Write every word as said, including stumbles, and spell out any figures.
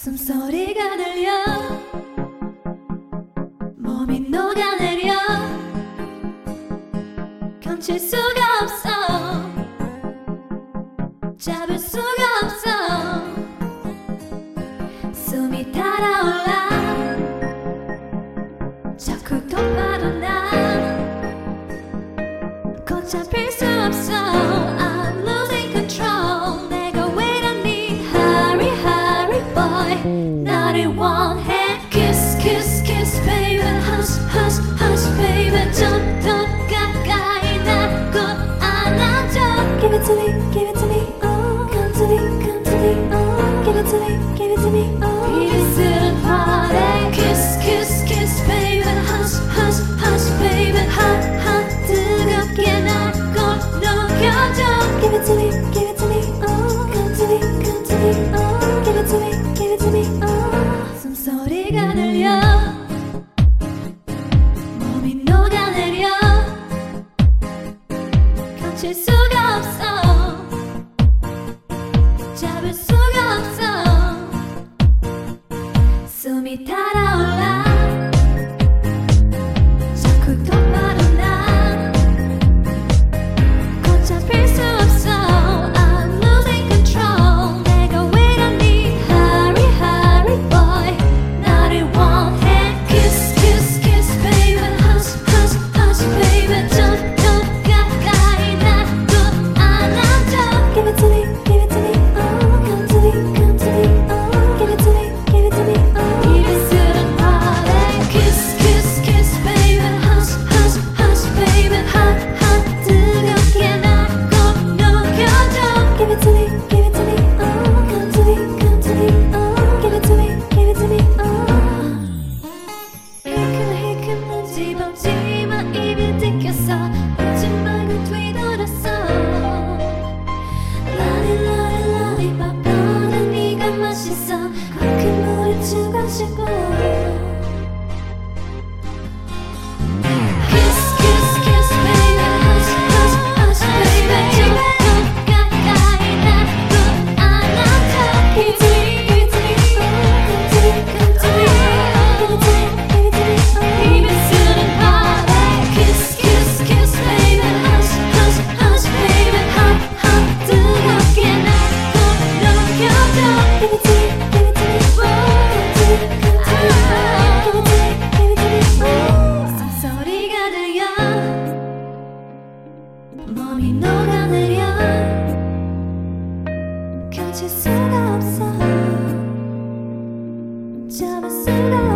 숨소리가 들려 몸이 녹아내려 감출 수가 없어 잡을 수가 없어 숨이 달아올라 자꾸 돋바로나 곧 잡힐 수 없어 I'm losing control 내가 왜 이러니 Hurry hurry boy 나를 원해 Kiss kiss kiss baby Hush hush hush baby 좀 더 가까이 나 꼭 안아줘 Give it to me give it to me oh come to me come to me oh give it to me give it to me oh 비리스른 heartache Kiss kiss kiss baby Hush hush hush baby hot hot 뜨겁게 나 꼭 녹여줘 Give it to me give it to me oh come to me come to me oh give it to me give it to me oh 숨소리가 들려 몸이 녹아내려 감출 수가 없어 잡을 수가 없어 숨이 달아올라 자꾸 돋바로나 곧 잡힐 수 없어 I'm losing control 내가 왜 이러니 Hurry hurry boy 나를 원해 Kiss kiss kiss baby Hush hush hush baby 좀 더 가까이 나 꼭 안아줘 Give it to me give it to me oh come to me come to me oh give it to me give it to me oh 비리스른 heartache Kiss kiss kiss baby Hush hush hush baby hot hot 뜨겁게 나 꼭 녹여줘 Give it to me give it to me oh come to me come to me oh give it to me give it to me oh 힐끔힐끔 눈치 보지마 입이 뜯겼어 웃지 말고 뒤돌았어 라리 라리 라리밥 너는 네가 맛있어 그 물에 추가 싶고 Kiss kiss kiss baby Hush hush hush baby 좀 더 가까이 나 꼭 안아줘 Give it to me give it to me oh come to me come to me oh give it to me give it to me oh 입에 쓰는 heartache Kiss kiss kiss baby Hush hush hush baby hot hot 뜨겁게 나 꼭 녹여줘 Give it to me give it to me oh come to me come to me oh give it to me give it to me oh 숨소리가 들려 몸이 녹아내려 감출 수가 없어 잡을 수가